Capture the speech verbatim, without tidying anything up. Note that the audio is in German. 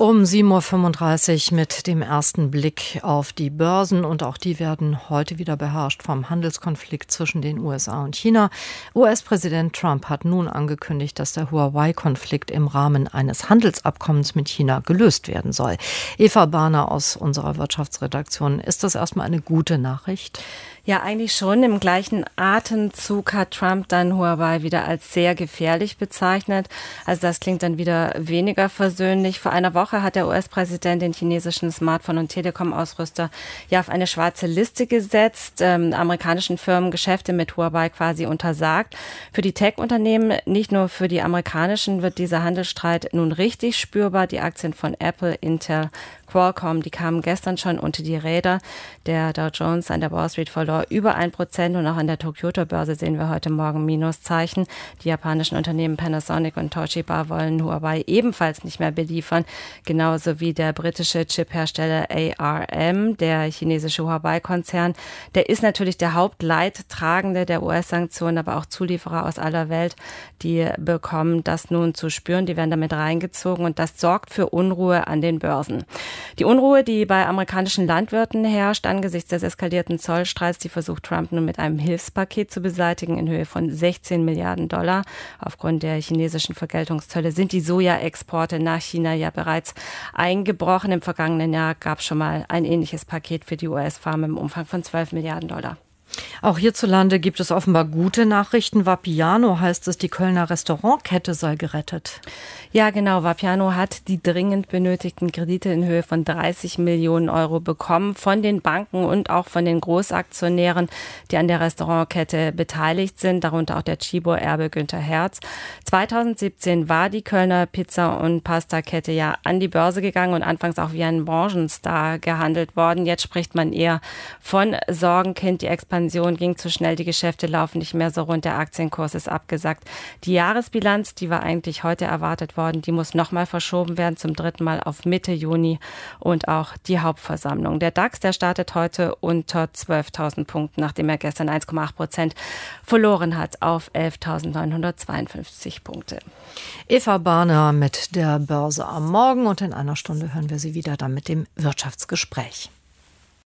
Um sieben Uhr fünfunddreißig mit dem ersten Blick auf die Börsen, und auch die werden heute wieder beherrscht vom Handelskonflikt zwischen den U S A und China. U S-Präsident Trump hat nun angekündigt, dass der Huawei-Konflikt im Rahmen eines Handelsabkommens mit China gelöst werden soll. Eva Barner aus unserer Wirtschaftsredaktion, ist das erstmal eine gute Nachricht? Ja, eigentlich schon. Im gleichen Atemzug hat Trump dann Huawei wieder als sehr gefährlich bezeichnet. Also das klingt dann wieder weniger versöhnlich. Vor einer Woche hat der U S-Präsident den chinesischen Smartphone- und Telekom-Ausrüster ja auf eine schwarze Liste gesetzt, ähm, amerikanischen Firmen Geschäfte mit Huawei quasi untersagt. Für die Tech-Unternehmen, nicht nur für die amerikanischen, wird dieser Handelsstreit nun richtig spürbar. Die Aktien von Apple, Intel, Qualcomm, die kamen gestern schon unter die Räder. Der Dow Jones an der Wall Street verlor über ein Prozent und auch an der Tokyo-Börse sehen wir heute Morgen Minuszeichen. Die japanischen Unternehmen Panasonic und Toshiba wollen Huawei ebenfalls nicht mehr beliefern, genauso wie der britische Chiphersteller A R M, der chinesische Huawei-Konzern. Der ist natürlich der Hauptleidtragende der U S-Sanktionen, aber auch Zulieferer aus aller Welt, die bekommen das nun zu spüren, die werden damit reingezogen und das sorgt für Unruhe an den Börsen. Die Unruhe, die bei amerikanischen Landwirten herrscht, angesichts des eskalierten Zollstreits, die versucht Trump nun mit einem Hilfspaket zu beseitigen in Höhe von sechzehn Milliarden Dollar. Aufgrund der chinesischen Vergeltungszölle sind die Sojaexporte nach China ja bereits eingebrochen. Im vergangenen Jahr gab es schon mal ein ähnliches Paket für die U S-Farmen im Umfang von zwölf Milliarden Dollar. Auch hierzulande gibt es offenbar gute Nachrichten. Vapiano heißt es, die Kölner Restaurantkette sei gerettet. Ja, genau. Vapiano hat die dringend benötigten Kredite in Höhe von dreißig Millionen Euro bekommen von den Banken und auch von den Großaktionären, die an der Restaurantkette beteiligt sind, darunter auch der Tchibo-Erbe Günther Herz. zweitausendsiebzehn war die Kölner Pizza- und Pasta-Kette ja an die Börse gegangen und anfangs auch wie ein Branchenstar gehandelt worden. Jetzt spricht man eher von Sorgenkind. Die Expansion ging zu schnell, die Geschäfte laufen nicht mehr so rund, der Aktienkurs ist abgesackt. Die Jahresbilanz, die war eigentlich heute erwartet worden, die muss nochmal verschoben werden, zum dritten Mal auf Mitte Juni, und auch die Hauptversammlung. Der DAX, der startet heute unter zwölftausend Punkten, nachdem er gestern eins Komma acht Prozent verloren hat auf elftausendneunhundertzweiundfünfzig Punkte. Eva Barner mit der Börse am Morgen, und in einer Stunde hören wir sie wieder dann mit dem Wirtschaftsgespräch.